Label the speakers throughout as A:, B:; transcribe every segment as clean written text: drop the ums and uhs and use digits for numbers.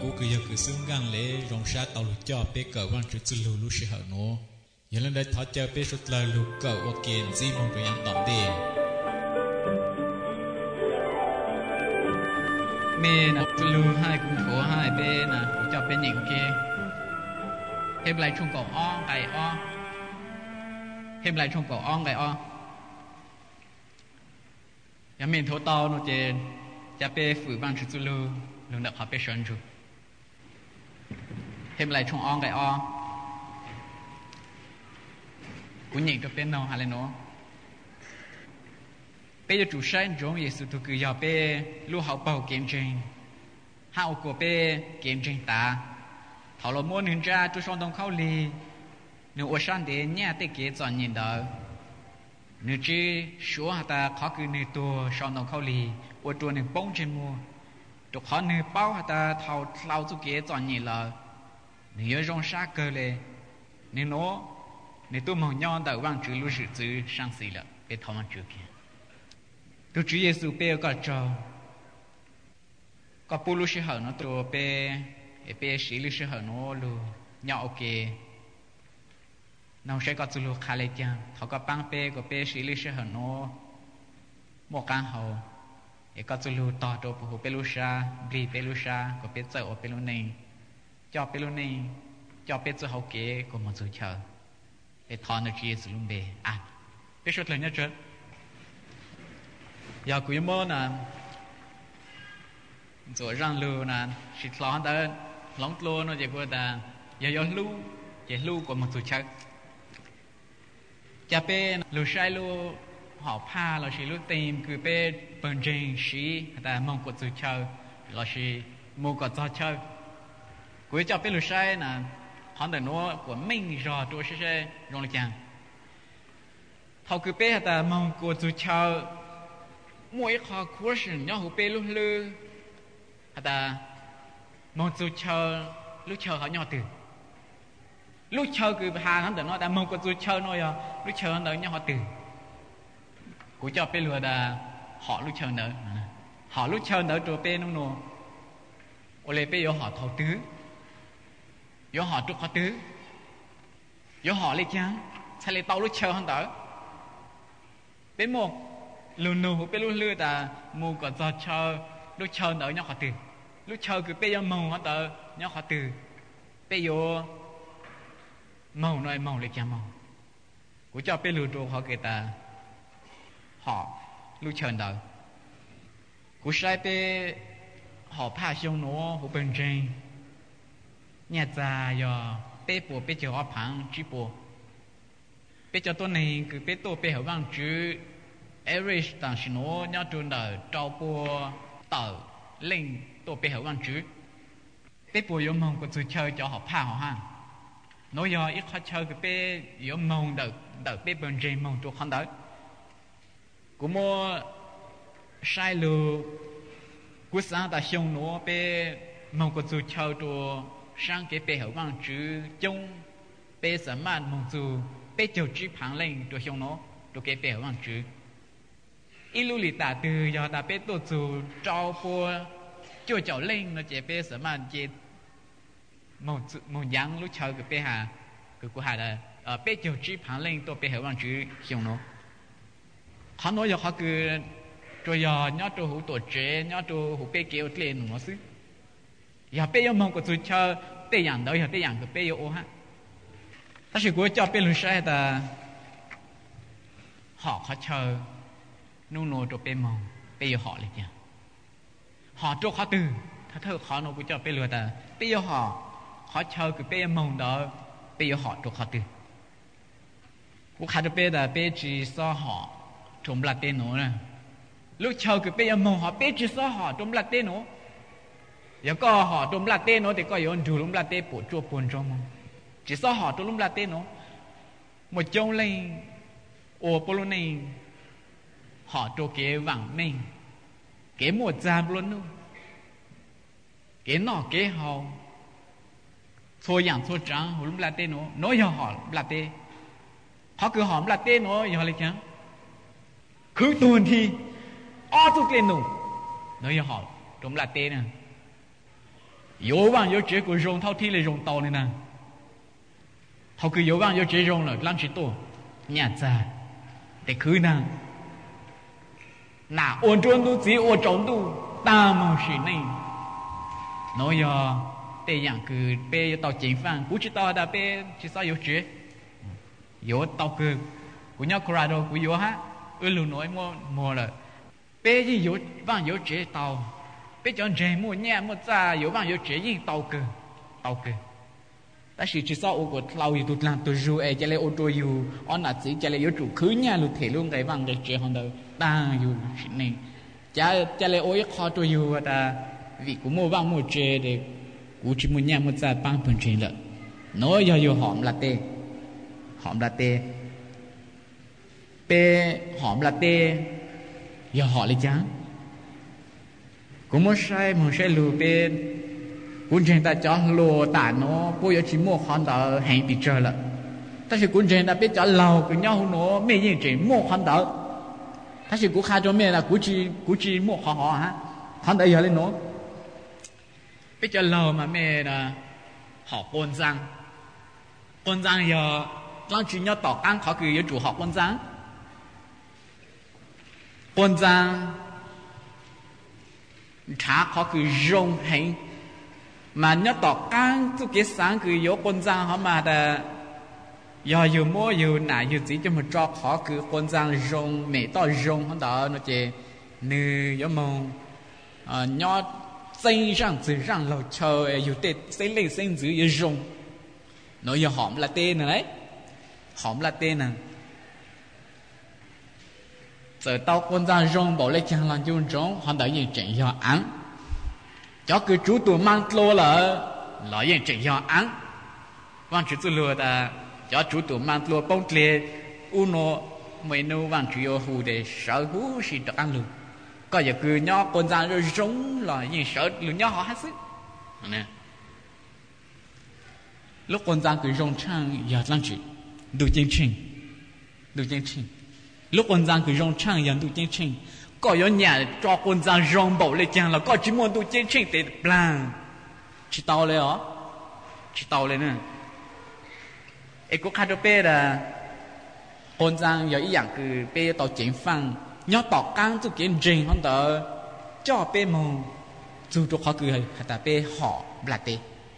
A: cũ cứ giờ cứ xương gang lệ rong sa tàu lụt cho bé cờ vang chữ chữ lù sĩ hở nó giờ lên đây thọ cho bé sút lời lù cờ ok gì mong tụi anh tạm đi
B: mẹ nè chữ lù hai cũng thua hai bé nè cho bé nhìn kia thêm lại chung cổ on gầy on thêm lại chung cổ on gầy on giờ mình thua to nó trên cho bé phử vang chữ lù lù đập họ bé sơn chữ thêm lại chung on gầy on cũng nhìn cho bé nào hay là nó bây giờ chủ sáng giống như sự thực giờ bé lưu học bảo kiểm trình hao của bé kiểm trình ta thảo luận muốn hình ra tôi xong đồng khâu lì nếu ở sáng để nhà tới kế chọn nhìn đó nếu chỉ số hạt ta khó cứ nếu tôi xong đồng khâu lì ở tôi nếu bông trên mua tôi khó nếu bao hạt ta thảo lao chú kế chọn nhìn là nếu rong xa cơ lệ nếu nó nếu tôi mong nhon đợi vang chữ lưu sự chữ sang xí là bé thảo mang chữ kia tôi Chúa Giêsu bé có cho có bù lưu sự hở nó tôi bé sĩ lưu sự hở nó lu nhỏ ok nó sẽ có chữ lưu khai lệ chăng họ có băng bé có bé sĩ lưu sự hở nó một căn hậu có chữ lưu tỏ đồ của bé lưu sa bì bé lưu sa có bé chợ ở bé lưu này cho bé lưu này cho bé chữ hậu kế của một chữ chờ để thon được chia sẻ luôn bề à biết chút lời nhất chưa giờ quý mô nè rồi răng lưu nè xịt lón tới lóng lô nó chỉ có là giờ lưu của một tổ chức cha pe lưu sai lưu họ pha là chỉ lưu tìm cứ pe bận trình sĩ ta mong của tổ chức là chỉ mua của tổ chức quý cha pe lưu sai nè họ để nó của mình rồi tôi sẽ dùng lại chăng họ cứ bé ta mong của chú cháu mỗi khó khó sinh nhau họ bé lúc lư ta mong chú cháu lúc cháu họ nhau từ lúc cháu cứ hà hắn để nó ta mong của chú cháu nói à lúc cháu hắn để nhau họ từ của cháu bé lừa ta họ lúc cháu nữa họ lúc cháu nữa cho bé nó nô ô lê bé họ thầu tứ do họ trục họ tứ do họ lấy chán sai lấy tàu lúc chờ hắn tới bên một lùn nụ bên lúc lưa ta mua còn do chờ lúc chờ tới nhau họ từ lúc chờ cứ bây giờ màu hắn tới nhau họ từ bây giờ màu nói màu lấy chán màu của cho bên lùn trục họ kể ta họ lúc chờ tới của sai bên họ pha xong nó họ bên trên nhà già giờ bé bùa bé chờ họ phẳng chỉ bùa bé cho tôi này cứ bé tôi bé họ vang chữ average tăng sinh nó nhau trường đời trâu bùa tờ lên tôi bé họ vang chữ bé bùa yếu mong có chữ chơi cho họ phá họ hàng nói giờ ít họ chơi cái bé yếu mong đợi bé bên trên mong tôi không đợi cũng mua sai lừa của sáng ta xong nó bé mong có chữ chơi tôi sang cái bề hậu vang chữ chung bề sở man mong dù bề chiều chữ phẳng lên cho xong nó cho cái bề hậu vang chữ ilu lì ta từ giờ ta bề tổ dù trao bùa cho cháu lên nó chỉ bề sở man chỉ mong giang lúc chờ cái bề hà cái của hà là bề chiều chữ phẳng lên cho bề hậu vang chữ xong nó họ nói giờ họ cứ cho giờ nhớ cho hữu tổ chế nhớ cho hữu bề kêu lên nó xứ giờ bây giờ mong có chú chơi bây giờ đâu giờ bây giờ cái bây giờ ô ha, ta chỉ có cho bây giờ sai ta họ khó chơi nô nô cho bây mong bây giờ họ liền họ cho khó từ他特khó nó cũng cho bây giờ ta bây giờ họ khó chơi cái bây giờ mong đó bây giờ họ cho khó từ cũng khai cho bây giờ bây chỉ so họ trộm lạt tên nó nè lúc chơi cái bây giờ mong họ bây chỉ so họ trộm lạt tên nó giờ có họ trộm lạt tên nó thì có yếu chủ trộm lạt tên bộ chua buồn trong mà chỉ so họ trộm lạt tên nó một trong lên ô polo này họ trộm kế vàng mình kế một giam luôn luôn kế nọ kế hậu thôi dạng thôi trắng họ trộm lạt tên nó nói giờ họ lạt tên họ cứ họ lạt tên nó giờ lấy chăng cứ tuần thì ô chút lên nụ nói giờ họ trộm lạt tên nè yếu vang yếu chế của rong thao thi là rong tàu này nè họ cứ yếu vang yếu chế rong là lăng chỉ tổ nhà già để cứ nè nà ôn trốn tu chỉ ôn trốn tu ta mong sự này nói giờ để dạng cứ bé tàu chính phang cú chỉ tàu đã bé chỉ sao yếu chế yếu tàu cứ của nhau Colorado của yếu ha luôn nói mua là bé gì yếu vang yếu chế tàu bé chọn chế mua nhà mua ra yếu vang yếu chế gì tàu cứ ta chỉ sao của tàu yếu tụt làm tụt du ấy chỉ là ô tô yếu on là chỉ là yếu chủ cứ nhà luôn thể luôn cái vang cái chế hơn đâu ta yếu này chỉ là ôi khó tôi yếu ta vì cũng mua vang mua chế để cú chỉ mua nhà mua ra băng phần chế lợ nói giờ yếu hòm là tê bé hòm là tê giờ họ lấy chán cũng muốn sai lù bé cuốn trên ta cho lùa tả nó bây giờ chỉ mua khoản đó hàng bị chơi lợ ta chỉ cuốn trên ta biết cho lầu cái nhau nó mấy gì chỉ mua khoản đó ta chỉ cú khai cho mẹ là cú chỉ mua họ ha khoản đó giờ lên nó biết cho lầu mà mẹ là họ con răng giờ nó chỉ nhớ tỏ ăn khó cứ chủ họ con răng trả khó cứ rong hành mà nhớ tỏ ăn tu cái sáng cứ yếu con răng họ mà là giờ dù mua dù nãy dù chỉ cho một trò khó cứ con răng rong mẹ to rong họ đó nó chỉ nữ giống mong nhớ xây răng từ răng lầu chờ dù tết xây lên xây dưới yếu rong nó giờ hòm là tên này hòm là tên này giờ tao con răng rong bảo lấy chàng làm chung rong họ đã gì chuyện do ăn cho cứ chú tụi mang lô là gì chuyện do ăn quan chú tụi lừa ta cho chú tụi mang lô bông lê uno mấy nô quan chú yêu hù để sợ hú xì được ăn luôn có giờ cứ nhỏ con răng rong là gì sợ luôn nhỏ họ hát sức nè lúc con răng cứ rong chăng giờ lăng chỉ đủ chân trình lúc con răng cứ rong chăng giờ đủ chân trình có yếu nhà cho con răng rong bảo lấy chăng là có chỉ muốn đủ chân trình để plan chỉ tàu lên nè ấy cũng khai cho bé là con răng giờ ý dạng cứ bé tàu chính phăng nhớ tàu căng tu kiến trình hơn đó cho bé mong dù cho khó cứ hay ta bé họ là tê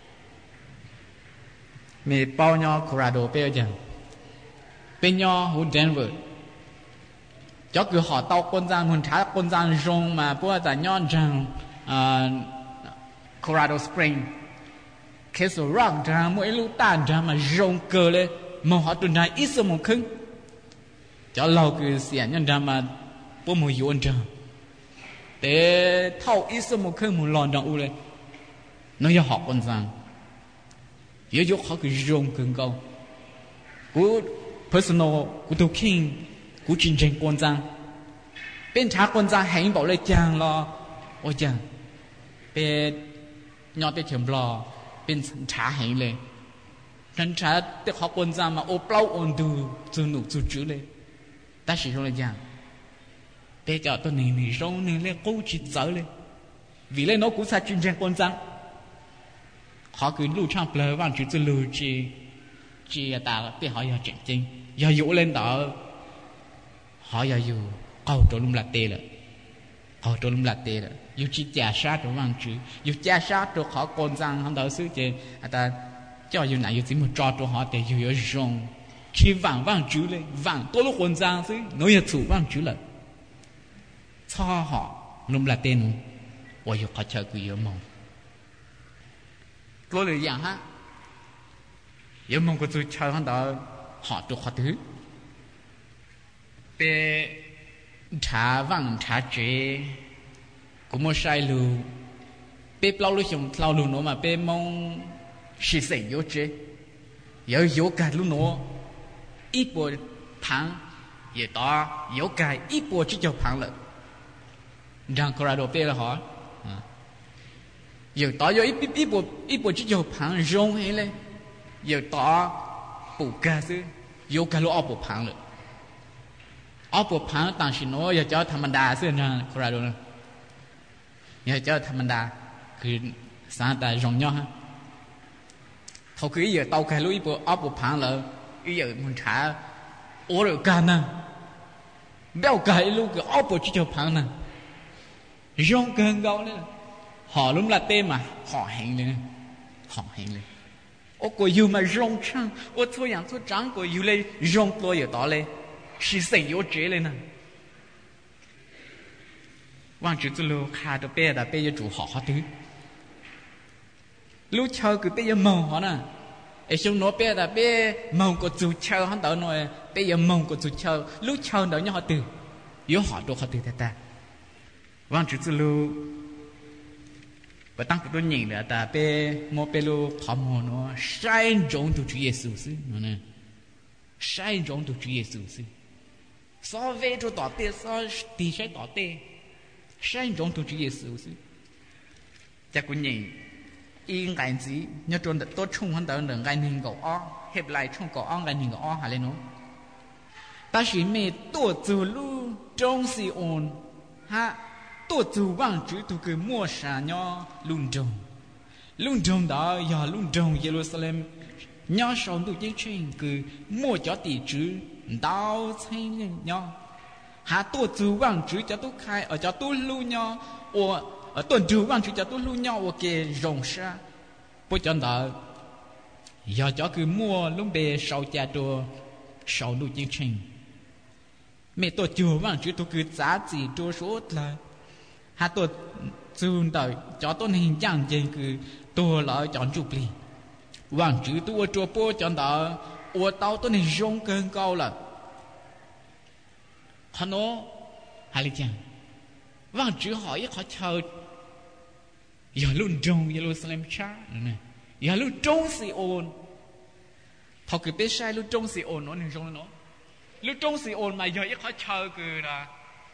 B: mẹ bao nhiêu Colorado bé chẳng bên nhau hú Denver cho cứ họ tàu con răng muốn trả con răng rong mà bữa tại nhau rằng Colorado Spring cái số răng rằng mỗi lúc tan rằng mà rong cờ lên mà họ tuần này ít số một khưng cho lâu cứ xỉa nhân rằng mà bữa mùi yuan rằng để thâu ít số một khưng một lon rằng u lên nó cho họ con răng yếu dốt họ cứ rong cưng câu cú personal cú tu king cú chiến tranh con răng bên trả con răng hành bảo lấy chàng lo ôi chàng bên nhỏ tới chấm lo bên trả hành lên nên trả tới họ con răng mà ô plau ôn du từ nụ từ chữ lên ta chỉ nói chàng bên cho tôi này rong này lên cố chỉ sợ lên vì lên nó cũng sa chiến tranh con răng họ cứ lưu trang plơ vang chữ từ lưu chỉ ta để họ giờ chuyện chính giờ dụ lên đó họ giờ dụ câu trộn lum là tê là dụ chỉ trả sát rồi vang chữ dụ trả sát rồi họ còn rằng không đỡ xứ chứ ta cho dụ này dụ chỉ một trò cho họ để dụ rong chỉ vang chữ lên vang tôi lúc còn rằng xứ nói giờ chủ vang chữ là cho họ lum là tê nữa và dụ họ chờ cứ yếu mong tôi lời dạng ha yếu mong có tôi chờ hắn đó họ tôi khó thứ bé trả vang trả chế cũng một sai lù bé lâu lù nó mà bé mong xì xì yếu chế yếu cả lù nó ít bộ phẳng yếu đó yếu cả ít bộ chỉ cho phẳng lợi rằng Colorado bé là họ yếu đó ít bộ chỉ cho phẳng rong hay lên yếu đó bù ca chứ yếu cả lù bộ phẳng lợi bộ phẳng tăng xin nó giờ cho tham đa xưa nha Colorado giờ cho tham đaคือ sáng tại rong nhau ha thầu cứ giờ tàu cái lối bộ áp bộ phẳng là giờ mình trả ô được cả nè béo cái lúc cái áp bộ chỉ cho phẳng nè rong cơn gạo đấy họ lúc là tên mà họ hẹn lên ô cô yêu mà rong trăng ô thôi yang thôi trắng cô yêu lên rong tôi ở đó lên是谁有这嘞呢？往主之路看着别的别有主好好的，路桥个别有梦好呢，哎兄弟别的别梦个主桥很多呢，别有梦个主桥，路桥的你好的，有好多好的的，往主之路。và tăng cái đôi nhìn là ta pe một pe lu thầm hồn nó sai giống tu Chúa Giêsu sư nó nè sai giống tu Chúa Giêsu sư so về cho tỏ tê so thì sai tỏ tê sai giống tu Chúa Giêsu sư chắc cũng nhìn yên cái gì nhớ trốn được tốt chung hơn đỡ ngày nhìn cậu o hẹp lại chung cậu o ngày nhìn cậu o hả lên nó ta chỉ mê tổ chủ lu trong si ôn ha tổ chủ vang chữ tu cái mua sản nhỏ lung trồng đó giờ lung trồng Jerusalem nhỏ sống tu chiến tranh cứ mua cho tỷ chữ đào xây nhỏ hà tổ chủ vang chữ cho tu khai ở cho tu lu nhỏ ở tổ chủ vang chữ cho tu lu nhỏ ở cái rồng sa bố cho đó giờ cho cứ mua lúc bề sau cha tu sau tu chiến tranh mẹ tổ chủ vang chữ tu cứ giá trị tu số là hà tôi chun đời cho tôi hình dạng trên cứ tôi lại chọn chụp đi hoàng chữ tôi chùa bố chọn đó ô tao tôi hình rong cơn cao là họ nói hà lý chàng hoàng chữ hỏi họ chờ giờ luôn trong Jerusalem cha này giờ luôn trong Sion họ cứ biết sai luôn trong Sion nó hình rong nó lúc trong Sion mà giờ họ chờ cứ là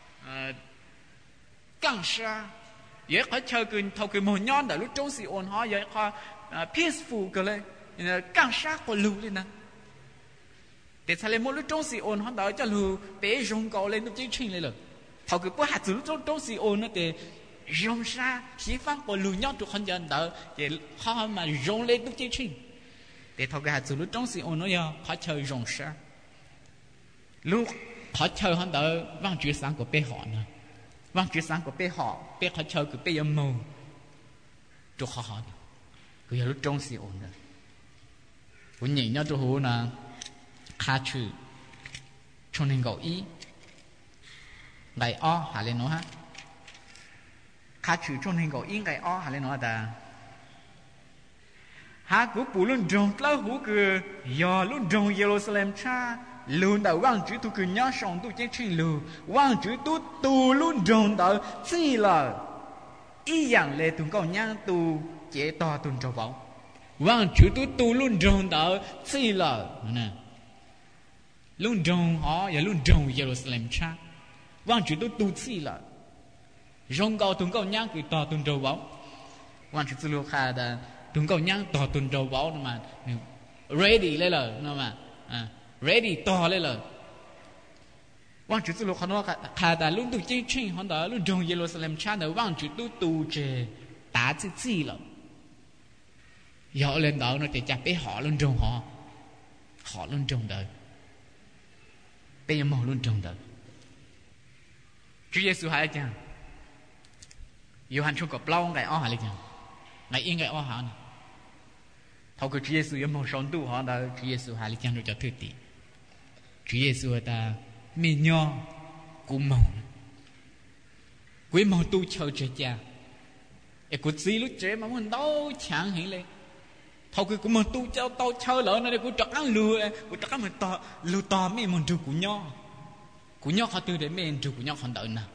B: càng xa vậy họ chơi cái thâu cái mồi nhon đã lúc trong sự ổn họ vậy họ peaceful cái này càng xa của lù lên nè để thay lên một lúc trong sự ổn họ đã cho lù bé rong cầu lên lúc chiến tranh lên rồi thâu cái bữa hạt từ lúc trong sự ổn nó để rong xa khí phán của lù nhon tụi con dân đã để họ mà rong lên lúc chiến tranh để thâu cái hạt từ lúc trong sự ổn nó giờ họ chơi rong xa lúc họ chơi họ đã vang chữ sáng của bé họ nè vang chữ sáng của bé họ chơi của bé âm mưu cho họ cứ giờ lúc trong sự ổn rồi cũng nhìn nhau cho hồ là khá chữ cho nên gọi ý ngày o hả lên nó ha khá chữ cho nên gọi ý ngày o hả lên nó là ha của phụ luôn trong lâu hú cứ giờ luôn trong Jerusalem cha luôn đầu vang chữ tu cứ nhớ sống tu chiến tranh luôn vang chữ tu luôn trong đó chỉ là ý dạng lệ tu cầu nhang tu chế to tu cho bảo vang chữ tu luôn trong đó chỉ là nè luôn trong họ và luôn trong Jerusalem cha vang chữ tu chỉ là rong cầu tu cầu nhang cứ to tu cho bảo vang chữ lu kha da tu cầu nhang to tu cho bảo mà ready lên rồi mà ready to lên rồi vang chữ lu khano kha da luôn tu chiến tranh họ đó luôn trong Jerusalem cha đó vang chữ tu chế đã chỉ là họ lên đó nó để chặt bé họ luôn trong họ luôn trong đời bây giờ màu luôn trong đời Chúa Giêsu hay chăng Gioan trong cặp lâu ngày o hay chăng ngày yên ngày o hả này thầu cái Chúa Giêsu giống màu son tu họ đó Chúa Giêsu hay chăng rồi cho thứ tỷ Chúa Giêsu ta mình nho cũng màu quý màu tu chờ trời cha em có gì lúc trẻ mà muốn đâu chẳng hiện lên thầu cái cũng mà tu cho tao chơi lỡ này cũng chắc ăn lừa cũng chắc ăn mình to lừa to mấy mình trừ của nhau họ từ để mình trừ của nhau họ đợi nào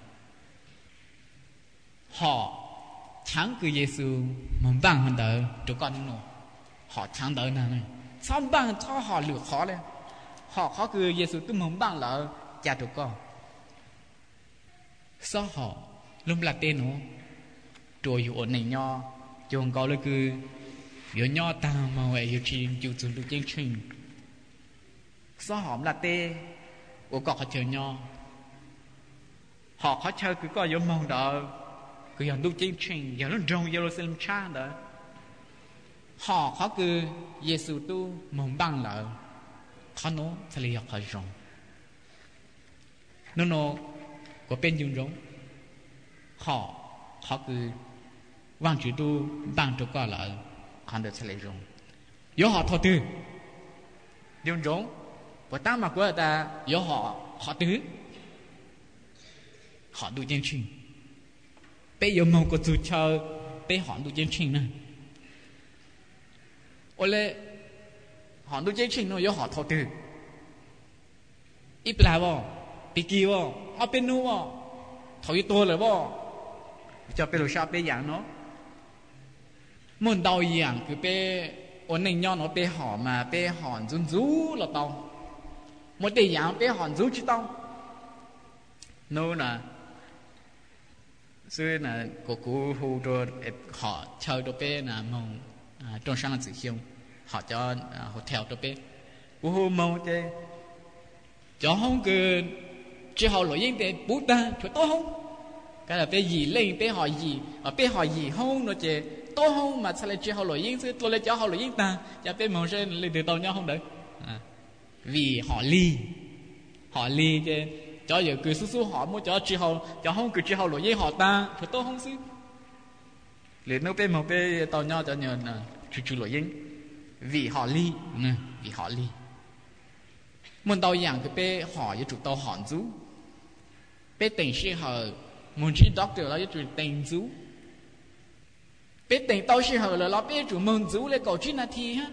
B: họ chẳng cứ Giêsu muốn bằng họ đợi cho con nó họ chẳng đợi nào này sao bằng cho họ lừa khó lên họ khó cứ Giêsu tôi muốn bằng lỡ cha tụi con sao họ lúc là tên nó rồiอยู่này nho chồng cóเลยคือเดี๋ยวย่อตามมาไว้อยู่ที่อยู่จุดลูกจิ้งชิงซ้อหอมลาเต้โอ้ก็เขาเจอย่อhọเขาเจอคือก็ยมมองđóคืออย่างลูกจิ้งชิงอย่างรุ่นจงเยรูซาเล็มชาเด้อ họ khó cứ Giêsu tu mong bằng lợ khó nó sẽ lấy họ rong nó có bên dùng rong họ khó cứ vang chữ tu bằng cho qua lợ khó được sẽ lấy rong yếu họ thọ tư dùng rong và ta mà của ta yếu họ tư họ đủ chân trình bây giờ mong có chú chờ bây họ đủ chân trình này ôi lệ họ đủ chân trình nó yếu họ thọ tư ít làบ่bị kỳบ่họ bên nuบ่thọ ítตัวเลยบ่cho bên lối sao bên dạng nó muốn đau dạng cứ bên ổn định nhau nó bên họ mà bên họ run rú là tao một đề dạng bên họ rú chứ tao nó là xưa là cô hù rồi họ chơi đồ bên là mong trong sáng là sự hiếu họ cho hotel đồ bên cô hù mong chứ cho không cứ chỉ họ lỗi những cái bút ta cho tôi không cái là bên gì lên bên họ gì ở bên họ gì không nó chứ tôi không mà sao lại chỉ họ lỗi những thứ tôi lại cho họ lỗi những ta cho bên mong sẽ lên từ tàu nhau không đấy vì họ ly chứ cho giờ cứ xú họ muốn cho không cứ chỉ họ lỗi với họ ta thì tôi không xứ liền nó bên một bên tàu nhau cho nhờ chú lỗi với vì họ ly muốn tàu dạng cái bên họ với chủ tàu họ rú bên tỉnh sĩ họ muốn chỉ doctor là chủ tỉnh rú bên tỉnh tàu sĩ họ là bên chủ mừng rú lấy cầu chuyện là thi ha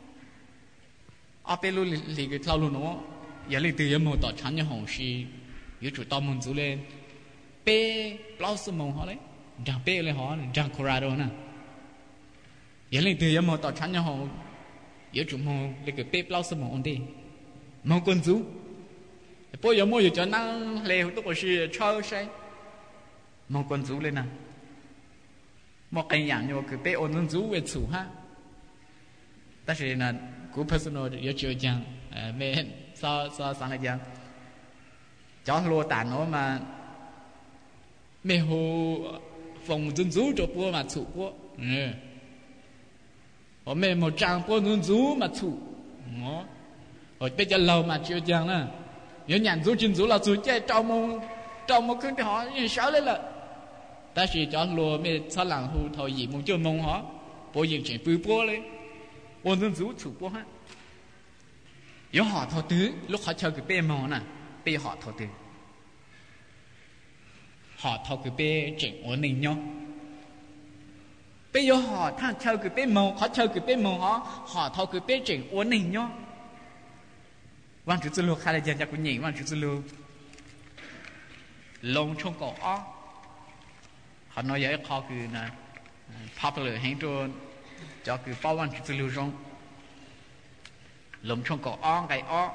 B: ở bên luôn liền cái thao luôn nó giờ liền từ một tàu chán như hồng sĩ yếu chủ tàu mừng rú lên bên bao số mong họ đấy chẳng bên lên họ chẳng Colorado nè giờ liền từ một tàu chán như hồng yếu chủ mong lấy cái bên bao số mong ổn đi mong quân rú bây giờ mua giờ cho năng lều tôi có sự chơi say mong quân rú lên nè một cái dạng như cái bé ôn rú về chủ ha ta sẽ là của personal yếu chơi chẳng mẹ so sáng nay chẳng cho lô tàn nó mà mẹ hồ phòng dân rú cho bố mà chủ bố ở mẹ một trang bố dân rú mà chủ ở bây giờ lâu mà chưa chẳng nè nhớ nhàn rú chân rú là rú chơi trong một cái họ như sao đấy là ta chỉ cho lùa mẹ sao làng hù thôi gì muốn chơi mông họ bố dựng chuyện bự bố lên ôn dân rú chủ bố ha yếu họ thọ tứ lúc họ chơi cái bê mò nè bê họ thọ tứ họ thọ cái bê chuyện ổn định nhau bây giờ họ thằng chơi cái bê mò họ chơi cái bê mò họ thọ cái bê chuyện ổn định nhauวันจุดลูกใครจะจากคุณหญิงวันจุดลูกลงช่วงก่ออ้อเขาnói vớiเขาคือนะ popular ให้ตัวจะคือป้าวันจุดลูกจงลงช่วงก่ออ้อไก่อ้อ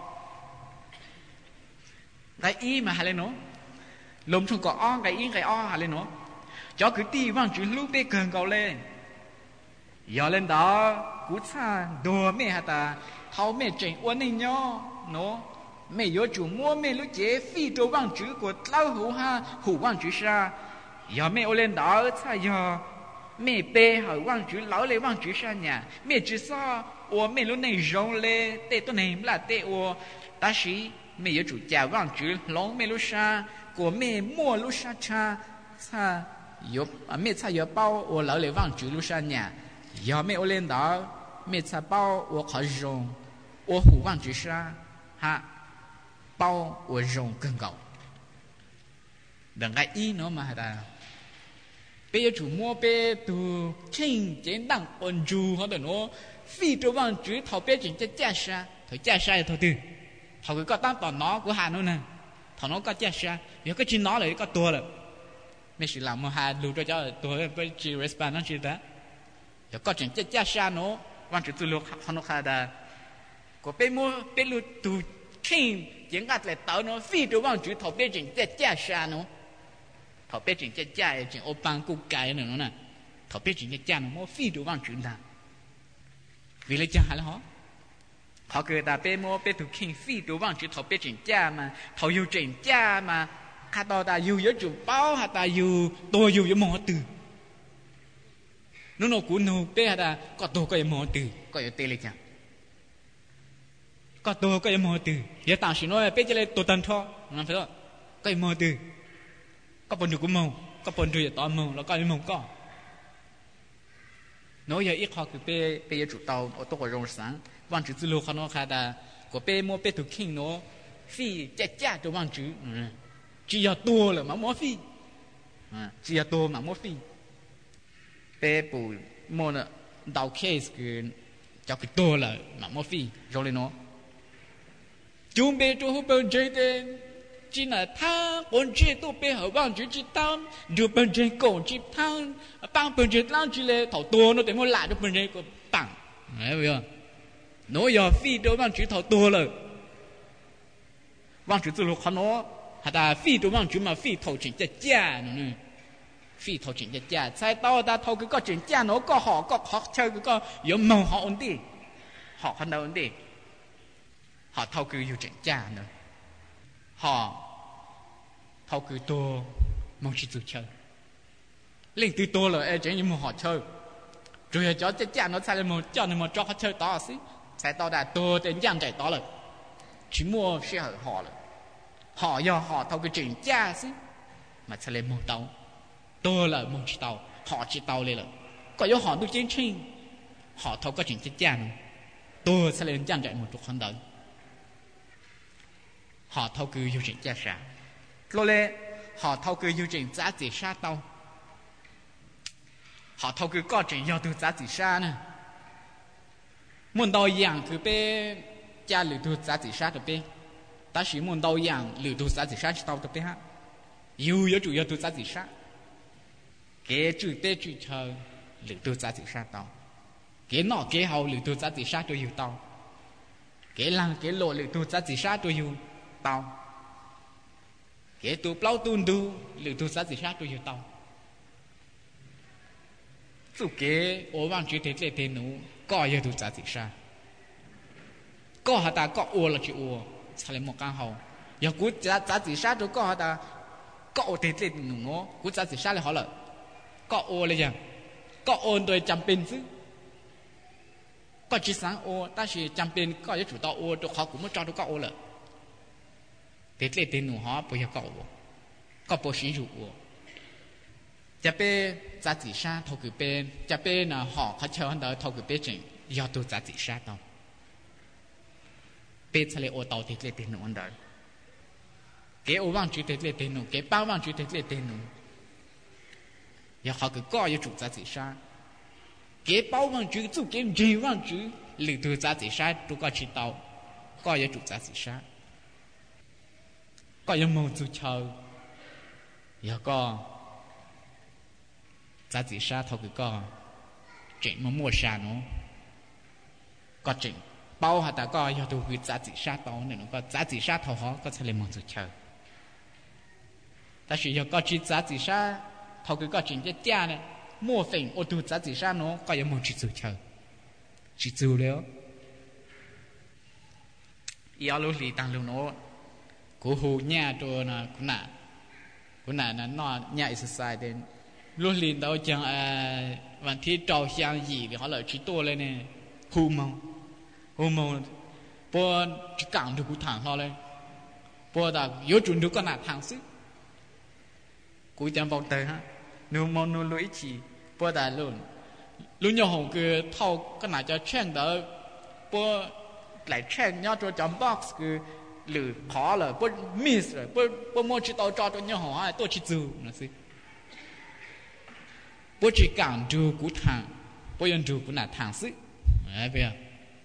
B: ไก่อีมาหาเลยเนาะลงช่วงก่ออ้อไก่อีไก่อ้อหาเลยเนาะจะคือตีวันจุดลูกไปเกินเก่าเลยอย่าเล่นดากูช่างดัวไม่หาตาเขาไม่เจ๋งอ้วนนี่เนาะnó mẹ yếu chủ mua mẹ lúc chế phi đồ vang chữ của lao hủ vang chữ sa giờ mẹ ô lên đó sao giờ mẹ bê hỏi vang chữ lão lấy vang chữ sa nhà mẹ chỉ sao ô mẹ lúc này rong lê tê tôi này là tê ô ta sĩ mẹ yếu chủ chào vang chữ long mẹ lúc sa của mẹ mua lúc sa cha sa yếu mẹ sa yếu bao ô lão lấy vang chữ lúc sa nhà giờ mẹ ô lên đó mẹ sa bao ô khó rong ô hủ vang chữ sa ha bao của rồng cơn cầu đừng cái ý nữa mà ta bây giờ chủ mua bây từ trên trên đằng ôn du họ đừng nó phi cho vang chữ thầu bây chuyện cha sa thầu cha sa thầu từ thầu cái có tăng tỏ nó của hà nữa nè thầu nó có cha sa nếu cái chuyện nó là có tua rồi mấy sự làm mà hà lưu cho tua với chỉ respond nó chỉ đó nếu có chuyện cha sa nó vang chữ từ lúc họ nó khai đã có bên mua bên lưu từ trên những cái là tao nó phi đồ vang chữ thầu bên chuyện cha sa nó thầu bên chuyện cha chuyện ô bang cụ cái nữa nè thầu bên chuyện cha nó mua phi đồ vang chữ ta vì lấy cha là họ cứ ta bên mua bên từ trên phi đồ vang chữ thầu bên chuyện cha mà thầu yêu chuyện cha mà khá to ta yêu với chủ bao hả ta yêu tôi yêu với mong từ nó cú nô bé là có tô có mò từ có tê lên chăng có tô có mò từ giờ tao chỉ nói bé chỉ là tô tân thọ làm phải không có mò từ có phần được cũng mò có phần được tao mòแล้วก็mò có nói giờ ít họ cứ bé chủ tàu ở tôi rong sáng văn chữ lưu họ nó khai đã của bé mua bé thuộc kinh nó phi chả cho văn chữ chỉ là tua là mà mua phi chỉ là tua mà mua phi bé bù mua là đào case cứ cho cái tua là mà mua phi rồi lên nó chúng bé cho họ bên chơi đến chỉ là thang bên chơi tôi bé họ văn chữ chỉ thang được bên chơi cổ chỉ thang bằng bên chơi lang chỉ là thầu tua nó để mua lại được bên chơi của bằng đấy bây giờ nói giờ phi đối văn chữ thầu tua rồi văn chữ từ lúc nó hay là phi đối văn chữ mà phi thầu chỉnh cha nữa phi thầu chỉnh cha sai tao ta thầu cái chỉnh cha nó có họ chơi cái có màu họ ổn định họ không đâu ổn định họ thầu cái chỉnh cha nữa họ thầu cái tô mong chỉ tự chơi lên từ tô là em chỉ như một họ chơi rồi cho cha nó sai một cho nó một cho họ chơi to xí sai tao đã tô đến giang chạy to rồi chỉ mua sẽ họ rồi họ do họ thầu cái chỉnh cha xí mà sai lên một tàu tôi là một chỉ tàu họ chỉ tàu lên rồi có do họ được chiến tranh họ thâu có chuyện chết cha nữa tôi sẽ lên trang trại một chút hơn đấy họ thâu cứ yêu chuyện cha sao rồi lên họ thâu cứ yêu chuyện giá trị sa tàu họ thâu cứ có chuyện yêu từ giá trị sa nè muốn đào yang cứ bé cha lừa từ giá trị sa được bé ta chỉ muốn đào yang lừa từ giá trị sa chỉ tàu được bé ha yêu chủ yếu từ giá trị sa cái chữ tê chữ chờ lựa tôi giá trị sát tao cái nọ cái hậu lựa tôi giá trị sát tôi yêu tao cái lăng cái lộ lựa tôi giá trị sát tôi yêu tao cái tôi bao tuôn đu lựa tôi giá trị sát tôi yêu tao dù cái ô vang chữ thế lệ thế nụ có yêu tôi giá trị sát có hả ta có ô là chữ ô sao lại một căn hậu giờ cú giá trị sát tôi có hả ta có ô thế lệ nụ nó cú giá trị sát là họ lợi có ôเลยอย่างก็โอนโดยจำเป็นซึ่งก็จิสังโอแต่是จำเป็นก็จะถูกต่อโอตัวเขากูไม่จอดก็โอเลยเด็ดเล็ดเด็ดหนูฮะ不要ก็โอก็不行อยู่โอจะเป็นจัดจิชาทคือเป็นจะเป็นนะหอเขาเชิญเดินทคือเป็นจริงยอดตัวจัดจิชาต่อเป็นทะเลโอต่อเด็ดเล็ดเด็ดหนูอันเดินเก๋โอว่างจุดเด็ดเล็ดเด็ดหนูเก๋ป้าว่างจุดเด็ดเล็ดเด็ดหนู要好个高要主杂子山，给包王主做给人王主，里头杂子山都搞知道，高要主杂子山，高要蒙足球，要个杂子山头个整么莫山哦，个整包下大个要都去杂子山到那种个杂子山头好个才来蒙足球，但是要个去杂子山。thầu cái có chuyện chết cha này mua phèn ô tô giá trị sao nó có một chỉ chịu léo yêu lúc gì tăng lúc nó cố hồ nhà cho nó cũng nà nó nhà exercise đến lúc gì đâu chẳngวันที่trò xiang gì thì họ lại chỉ to lên này hồ mong bữa chỉ cẳng được cũng thẳng họ lên bữa đã yếu chuẩn được con nào thẳng sức cú chẳng bao tờ ha nếu mong nó lỗi chỉ bữa đã luôn lúc nhỏ hồng cứ thâu cái nào cho chen đó bữa lại chen nhau cho chấm box cứ lử khó rồi bữa miss rồi bữa mua chỉ tao cho nhỏ hồng ai tôi chỉ dù nó xí bữa chỉ cảm du cú thẳng bữa yên du cú nà thẳng xí đấy bây giờ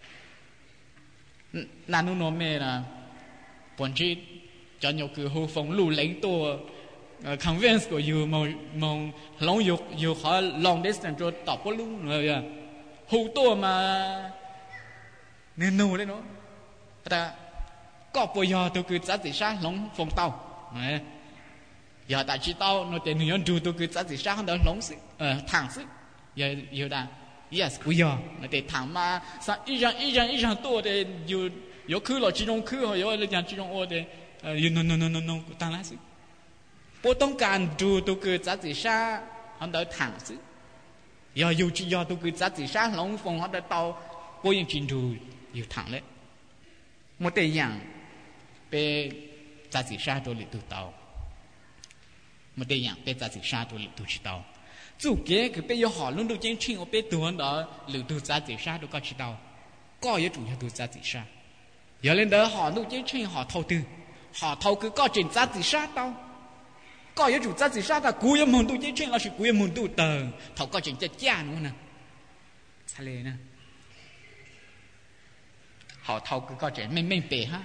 B: nãy nó mê là bọn chị cho nhau cứ hô phong lù lấy tôi convince của you mong long you khó long distance cho tập có luôn rồi à hù tua mà nên nô đấy nó ta có bây giờ tôi cứ giá trị sát long phong tàu này giờ tại chỉ tàu nó tiền nhiều dù tôi cứ giá trị sát hơn đó long thẳng sức giờ đang yes bây giờ nó để thẳng mà sao ít rằng tua để you cứ là chỉ trong cứ rồi là chỉ trong ô để you no tăng lá sức bốต้องการดูตัวคือจัดสิชาอันเดียวถังซึ giờ dù chỉ giờ tôi cứ giá trị xa lòng phong họ đã tao bố những chuyện dù yêu thẳng đấy một tên dạng về giá trị xa tôi lịch tu tao một tên dạng về giá trị xa tôi lịch tu chỉ tao chủ kế cứ bây giờ họ luôn được chiến tranh ở bên tuần đó lịch tu giá trị xa tôi có chỉ tao có yếu chủ yếu tu giá trị xa giờ lên đó họ được chiến tranh họ thâu cứ có chuyện giá trị xa tao có yếu chủ giá trị xa ta cú yếu môn tu chiến tranh là sự cú yếu môn tu tờ thâu có chuyện chết cha nữa nè sao lên nè họ thâu cứ có chuyện mình bể ha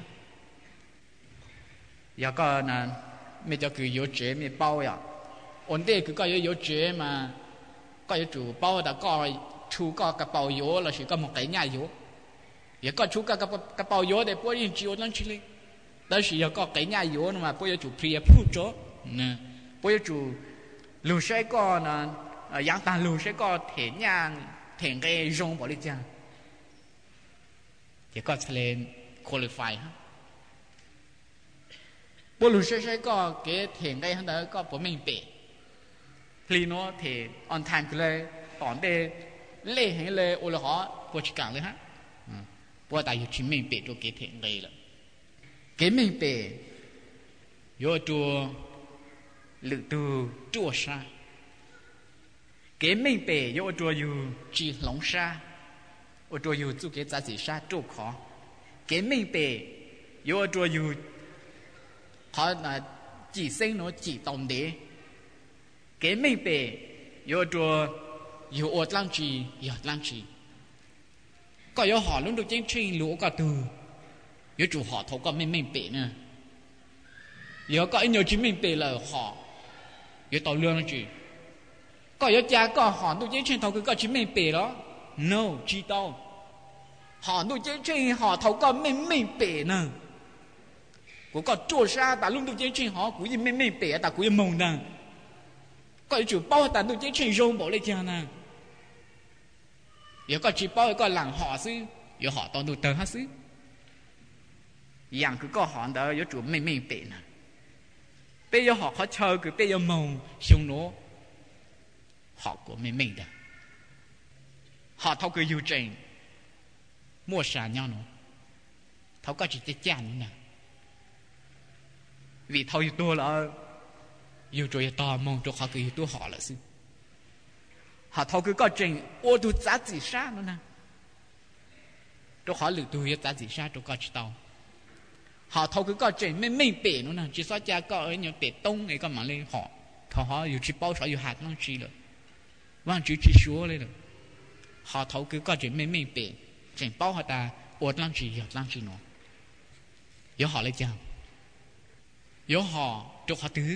B: giờ có nè mình cho cứ yếu chế mình bao ya ổn định cứ có yếu chế mà có yếu chủ bao đã có chú có cái bao yếu là chỉ có một cái nhà yếu giờ có chú có cái bao yếu để bố yên chiếu lên chỉ đó là giờ có cái nhà yếu mà bố yếu chủ pria phụ chỗ nè bố yếu chủ lù sẽ có nè giang tàn lù sẽ có thể nhang thể cái rong bỏ đi chăng giờ có lên qualify ha bố lù sẽ có cái thể cái hắn đó có bố mình bể thì nó thể on time cái này tỏn đề lê hay lê ô là họ bố chỉ càngเลยha bố tại chỉ mình bể cho cái thể này là cái mình bể yo chùa lự tu chùa sa cái mình bể yo chùa yu chỉ long sa ô chùa yu chú cái giá trị sa chùa khó cái mình bể yo chùa yu họ là chỉ sinh nó chỉ tổng đế cái mình bể yo chùa yu ô lăng trì yo lăng trì có yo họ luôn được chiến tranh lũ cả từ yo chủ họ thấu có mình bể nè yo có nhiều chính mình bể là họ yo tàu lương lăng trì có yo cha có họ được chiến tranh thấu cứ có chính mình bể đó no chỉ tao họ được chiến tranh họ thấu có mình bể nè của có chùa sa ta luôn được chiến tranh họ cũng như mình bể ta cũng như mông nè có chủ bao ta được chiến tranh rong bỏ lên cha nè yo có chỉ bao có làng họ xứ yo họ tao được tờ hết xứอย่างคือก็หอนเด้อยจู่ไม่เป็นนะเปยหอกเขาเชิญคือเปยมองชงโนหอกก็ไม่ได้หอกเท่าคืออยู่จริงมั่วสารเนี่ยเนาะเท่าก็จิตใจนี่นะvìเท่าอยู่ตัวแล้วอยู่ตัวต่อมองตัวเขาคืออยู่ตัวหอกละสิหอกเท่าคือก็จริงโอ้ดูจัดจีซ่านั่นนะตัวเขาหรือตัวจัดจีซ่าตัวก็จิตเอาhọ thâu cứ có chuyện mình bể nữa nè chỉ sao cha có ở những bể tông này có mà lên họ thhọอยู่chỉ bao sợอยู่hạt nó chỉ rồi vang chỉ số lên rồi họ thâu cứ có chuyện mình bể chuyện bao họ ta ổn lăng chỉ nó yếu họ lên chăng yếu họ trục họ tứ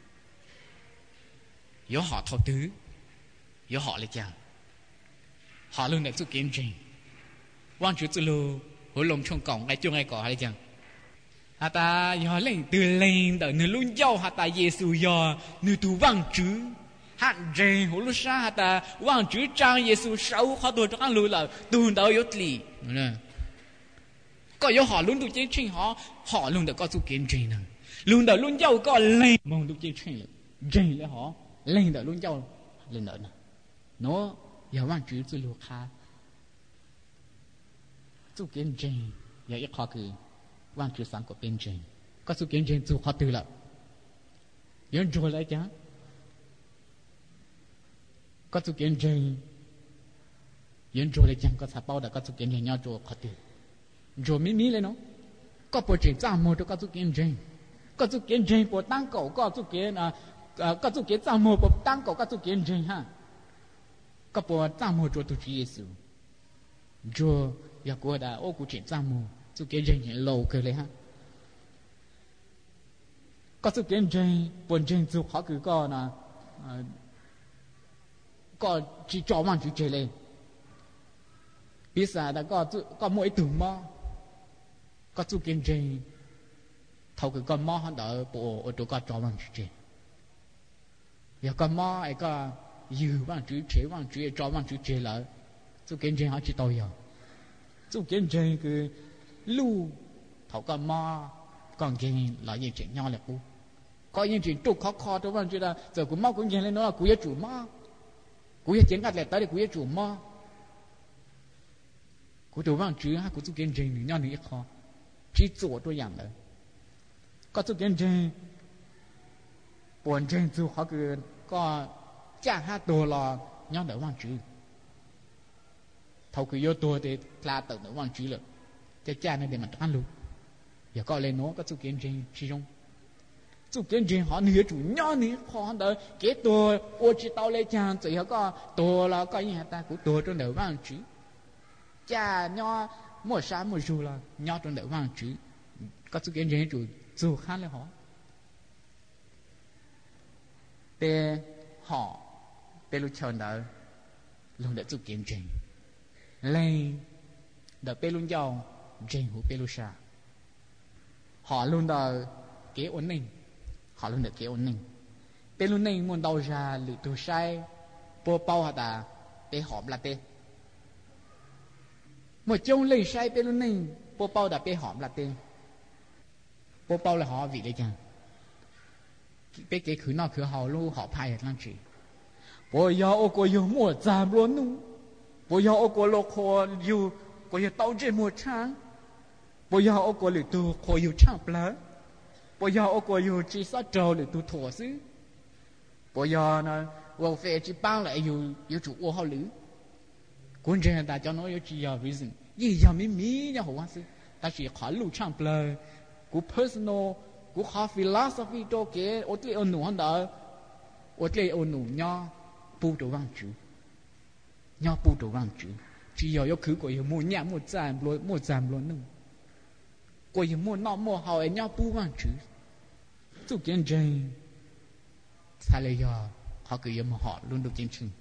B: yếu họ thâu tứ yếu họ lên chăng họ luôn để chụp kiến trình vang chỉ tự lù hồi lồng trong cổng ngay chưa ngay cỏ lên chăng ta giờ lên từ lên đợi nửa luôn giàu ta Giêsu giờ nửa tu vang chữ hạn rèn hồ lúc sa ta vang chữ trang Giêsu sáu họ tôi trong lùi là tu đâu yếu lì nè có yếu họ luôn được chiến tranh họ luôn được có sự kiến trình nè luôn được luôn giàu có lên mong được chiến tranh rèn lại họ lên đợi luôn giàu lên đợi nè nó giờ vang chữ tôi lùi khá sự kiến trình giờ ít khó cứ vang chữ sáng của bên trên có sự kiến trên dù họ từ là yên rồi lại chả có sự kiến trên yên rồi lại chẳng có sao bao đã có sự kiến trên nhau rồi họ từ rồi mí lên nó có bộ chuyện giảm một có sự kiến trên có sự kiến trên bộ tăng cầu có sự kiến có sự kiến giảm một bộ tăng cầu có sự kiến trên ha có bộ giảm một rồi tu chỉ Giêsu rồi giờ cô đã ô cụ chuyện giảm một sự kiện gì lâu cơเลยฮะก็sự kiện gì buồn chuyện dù họ cứ có là có chỉ cho mang chữ chơi lên bây giờ đã có mỗi từ mà có sự kiện gì thầu cứ con mò hắn đỡ bộ ở chỗ có cho mang chữ chơi giờ con mò ấy có dư mang chữ chơi mang chữ cho mang chữ chơi lại sự kiện gì họ chỉ tôi giờ sự kiện gì cứ lưu thầu con mò còn gì là những chuyện nhỏ lẹp bu có những chuyện trục khó đó bạn chưa là giờ cũng mau cũng nhìn lên nó là cũng chủ mò cú ye chén cắt lẹ tới để cú ye chủ mò cú chủ vang chữ ha cú tu kiến trình nhau nữa khó chỉ chỗตัวอย่างเลยก็tu kiến trình buồn trình tu khó cứ có cha haตัวรอnhau nữa vang chữ thầu cứ vôตัวthì là tự nữa vang chữ rồi cái cha này để mà ăn luôn giờ có lên nó có tu kiến trình chỉ trong tu kiến trình họ nửa chủ nhau nữa khó đỡ cáiตัวô chỉ tao lấy cha chỉ họ cóตัวlà có gì ta cũngตัวtrong nữa vang chữ cha nho mua sáng mua dù là nho trong đỡ vàng chữ có sự kiện gì chủ dù khác là họ để họ để lúc chờ đợi luôn để sự kiện gì lên đợi để luôn giàu trình của để lúc xa họ luôn đợi kế ổn định họ luôn đợi kế ổn định để luôn định muốn đầu ra lựa tu sai bộ bao hả ta để họp là để một trong lấy sai bên luôn này bộ bao đã bị hỏng là tên bộ bao là họ vì đấy chăng bên cái khử nó khử họ luôn họ phai làm gì bộ giờ ô cô yêu mua giảm luôn nu bộ giờ ô cô lô cô yêu cô yêu tàu trên mua trắng bộ giờ ô cô lựa tu cô yêu trắng plá bộ giờ ô cô yêu chỉ sát trâu lựa tu thổ xứ bộ giờ nó vô phê chỉ bán lại yêu chủ ô họ lử quân dân ta cho nó yêu chỉ yêu reason gì giờ mi nhau hoa sư ta chỉ khó lưu trang plơ của personal của khó philosophy cho cái ở đây ông nụ hắn đó ở đây ông nụ nhau bu đồ vang chữ nhau bu đồ vang chữ chỉ yêu khứ của yêu mua nhà mua giảm luôn nữa của yêu mua nọ mua hậu nhau bu vang chữ tu kiến dân sai lấy giờ họ cứ yêu mà họ luôn được chính trình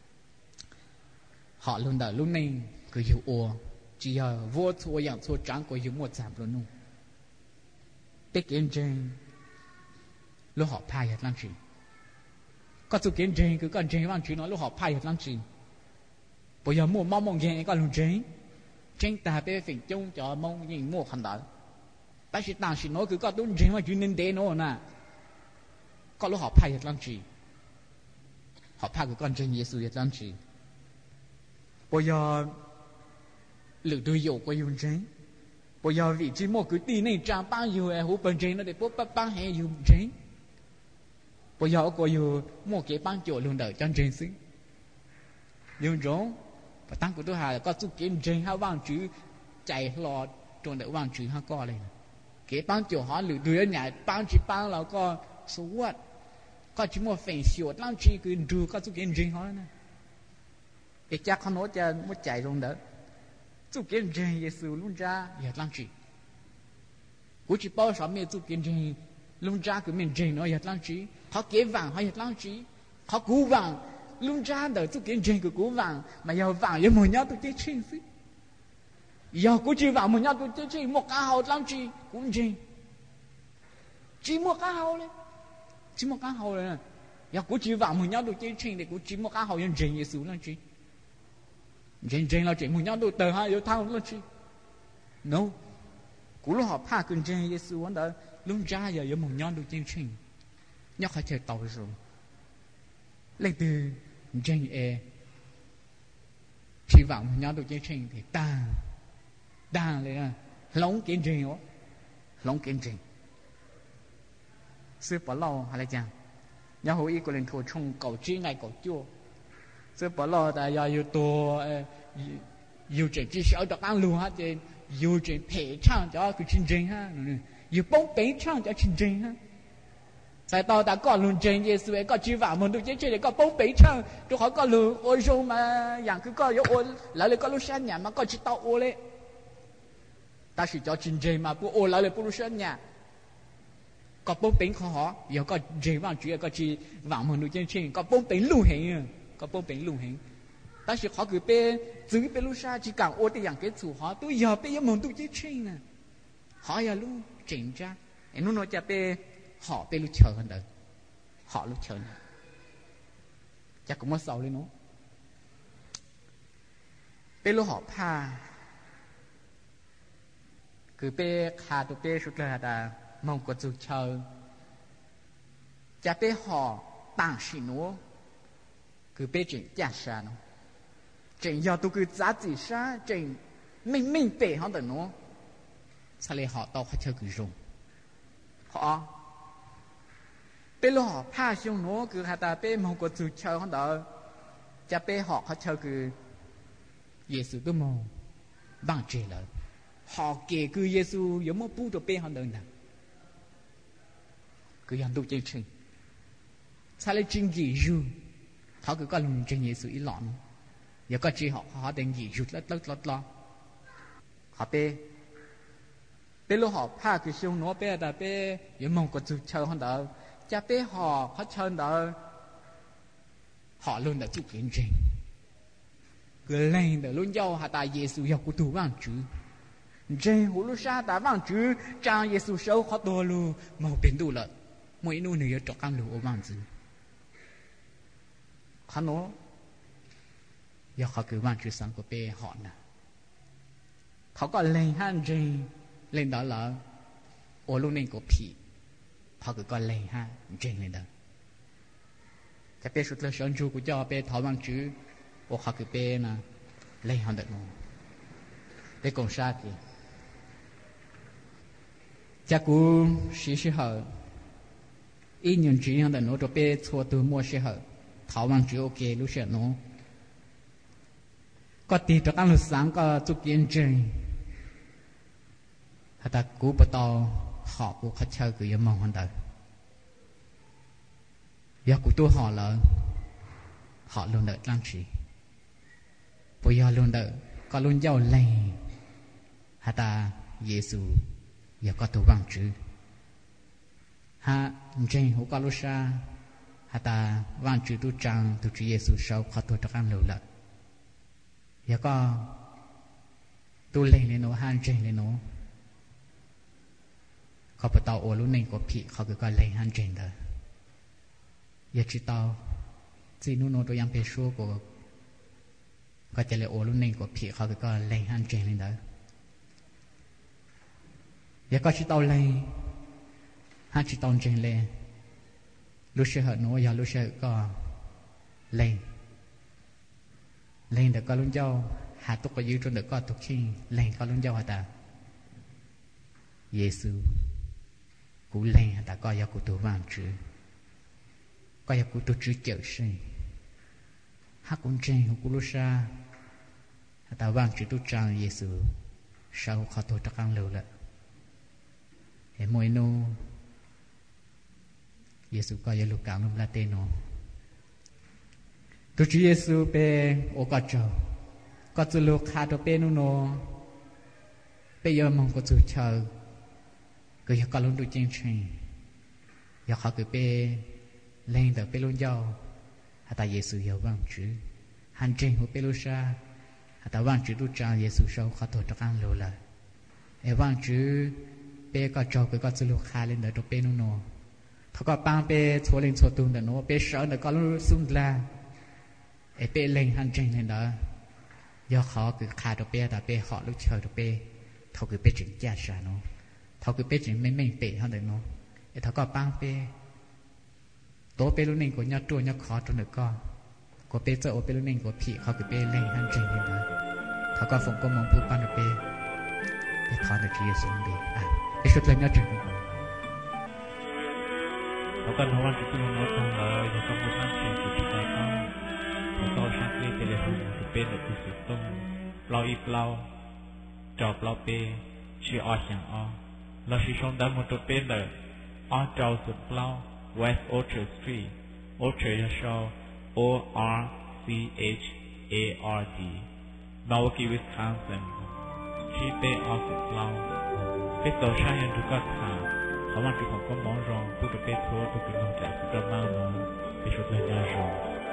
B: họ luôn đợi lúc này cứ yêu ô chỉ là vô thuaอย่างthua trắng của yêu một giảm luôn luôn biết kiến trình lúc họ phai hết làm gì có sự kiến trình cứ cần trình làm gì nói lúc họ phai hết làm gì bây giờ mua mong gì có luôn trình ta bé phình chung cho mong gì mua khăn đỡ ta chỉ tàng chỉ nói cứ có đúng trình mà chuyện nên để nó nè có lúc họ phai hết làm gì họ phai cứ con trình Giêsu hết làm gì bây giờ lựa tôi dụ qua dùng trình bây giờ vị trí một cứ tin này trả bao nhiêu em hú bên trình nó để bố bác hay dùng trình bây giờ có dùng một cái ban chỗ luôn đợi cho trình xí dùng giống và tăng của tôi hà có chút kiến trình hai vàng chữ chạy lò trong đợi vàng chữ hai co này cái ban chỗ họ lựa tôi ở nhà ban chỉ ban là có số what có chỉ một phần xíu làm chi cứ đưa có chút kiến trình họ này cái chắc họ nói cho một chạy luôn đó chú kiến trình Giêsu luôn ra giờ làm gì cú chỉ bao sao mình chú kiến trình luôn ra cứ mình trình nó giờ làm gì họ kế vàng họ giờ làm gì họ cú vàng luôn ra đợi chú kiến trình cứ cú vàng mà giờ vàng giờ một nhau tôi chế trình xí giờ cú chỉ vàng một nhau tôi chế trình một cá hậu làm gì cũng trình chỉ một cá hậu đấy chỉ một cá hậu đấy giờ cú chỉ vàng một nhau tôi chế trình để cú chỉ một cá hậu nhân trình Giêsu làm gì trình là chuyện một nhau tôi tờ hai yếu thao là chi no cú lo họ pha cơn trình Giêsu vấn đề luôn ra giờ yếu một nhau tôi trình nhóc phải chơi tàu rồi lấy từ trình chỉ vọng một nhau tôi trình thì ta lấy à lóng kiến trình đó lóng kiến trình xưa bỏ lâu hay là chăng nhau hồi ý của lên thua trong cầu chi ngày cầu chua xưa bỏ lo tại giờ yêuตัวyêu chuyện chỉ sợ được ăn luôn hết thì yêu chuyện thể trang cho cái chương trình ha yêu bóng bế trang cho chương trình ha sai tao đã có luôn trình Giêsu ấy có chỉ vào mình được chứ để có bóng bế trang tôi hỏi có luôn ôi rồi mà dạng cứ có yêu ôi lại có lúc sáng nhà mà có chỉ tao ôi đấy ta chỉ cho chương trình mà bu ôi lại bu lúc sáng nhà có bóng bế khó họ giờ có trình vào chuyện có chỉ vào mình được chương trình có bóng bế luôn hiện có bóng bế luôn hiện ta chỉ khó cứ bé giữ bé lúc xa chỉ càng ô thì dạng cái chủ họ tôi giờ bé muốn tôi chế trình nè họ giờ luôn chỉnh ra em nói cho bé họ bé lúc chờ hơn đấy họ lúc chờ này chắc cũng mất sầu lên nó bé lúc họ pha cứ bé khá tụi bé suốt là đã mong có chủ chờ cha bé họ tàng xỉ nó cứ bé chuyện cha sa nó chuyện do tôi cứ giá trị sa chuyện mình bể họ được nó sao lại họ tao họ chơi cứ dùng họ bé lo họ pha xong nó cứ hà ta bé mong có sự chơi họ đó cha bé họ chơi cứ Giêsu tôi mong bằng chế lợi họ kể cứ Giêsu giống một bút đồ bé họ đơn nào cứ làm đủ chương trình sao lại trình gì ru họ cứ có lòng trình Giêsu ít lọn giờ có chỉ họ định gì rụt lót họ bé lúc họ pha cái xong nó bé là bé giống mong có chịu chơi hơn đó cha bé họ chơi đó họ luôn là chịu kiến trình cứ lên để luôn giao họ tại Giêsu giao của tu vang chữ trên hồ lô sa đã vang chữ trang Giêsu sâu họ đồ luôn màu biến đủ了mỗi nơi này cho căn lũ vang chữ họ nói giờ họ cứ vang chữ sáng của bé họ nèเขาก็เล่นฮันจริงเล่นđó là ô lúc này có phỉ họ cứ có len ha trên lên đó cái bé sụt lên sơn chu của cho bé tháo bằng chữ ô họ cứ bé na len hơn được luôn bé còn xa kì cha cú xí hở ít nhân chữ hơn được nó cho bé xua từ mua xí hở tháo bằng chữ ok lúc xí nó có tí cho các lúc sáng có chụp yên trình ta cú bắt đầu họ của khách chơi cứ giống mong hơn đời giờ của tôi họ là họ luôn đợi làm gì bây giờ luôn đợi có luôn giàu lên ta Giêsu giờ có tu bằng chữ ha trên hồ có lúc xa ta bằng chữ tu trang tu chữ Giêsu sau khó tu cho ăn lâu lợ giờ có tu lên nó han trên lên nóเขาไปต่อโอรุ่นหนึ่งก็ผิดเขาก็เลยหันเจนเถอะอย่าจิตต่อจีนู่นตัวยังเป็นชั่วก็จะเลยโอรุ่นหนึ่งก็ผิดเขาก็เลยหันเจนเลยเถอะอย่าก็จิตต่อเลยหันจิตต่อเจนเลยรู้เชื่อหนูอย่ารู้เชื่อก็เลยเด็กก็ลุ้นเจ้าหาตุกก็ยืดจนเด็กก็ตุกขี้เลยก็ลุ้นเจ้าหาตาเยซูcú lên ta coi ya cú tu vang chữ coi ya cú tu chữ chợ sinh hát cũng trên cú lu sa ta vang chữ tu trang Giêsu sau khó tu trắc ăn lâu lại em mỗi nô Giêsu coi ya lu cảm lum la tên nó tu chữ Giêsu pe ô cả chờ có chữ lu khá tu pe nó bây giờ mong có chữ chờ cứ có luôn đôi chân trình giờ họ cứ pe lên từ pe luôn giàu ta Giêsu giàu vang chữ hành trình của pe luôn sa ta vang chữ tu trang Giêsu sau khó thổi cho ăn lâu là em vang chữ pe có cho cái có chữ lu khai lên từ pe nóเขาก็ปังไปชัวเล่นชัวตุ้งแต่โน้ไปเสาแต่ก็รู้สุ่มละไอ้ไปเล่นหันจริงเลยเด้อยอเขาคือขาตัวเป้แต่เป้họ lúc chờตัวเป้เขาคือไปถึงจ่าชาโน้เขาคือไปถึงไม่เป๊ะเท่าเดิมโน้ไอ้เขาก็ปังไปตัวเป้รุ่นหนึ่งก็ยอดตัวยอดคอตัวหนึ่งก็เป้เจอโอเป้รุ่นหนึ่งก็ผีเขาคือเป้เล่นหันจริงเลยเด้อเขาก็ฝงก็มองผู้ปั้นตัวเป้ไปทอนตัวที่สูงดีอ่ะไปชุดเล่นยอดจริง
C: เขาก็นอนที่นอนตรงเลยแล้วก็มุดนั่งเฉยๆที่ใจเขาก็ชักเล่นไปเลยตัวเป็นแบบที่สุดตรงเราอีเราจอบเราเปชื่อออย่างเราชื่อชงดังหมดตัวเป็นเลยเจ้าสุดเรา West Orchard Street Orchard จะชอบ ORCHARD Milwaukee Wisconsin ชื่อเป็นสุดเราเป็นตัวชายยันทุกข์ขาเขาวันที่ผมก็มองรองผู้ตัวเป็นโทษผู้เป็นลงจากสุดมากน้องไปชุดเลยน่ารอง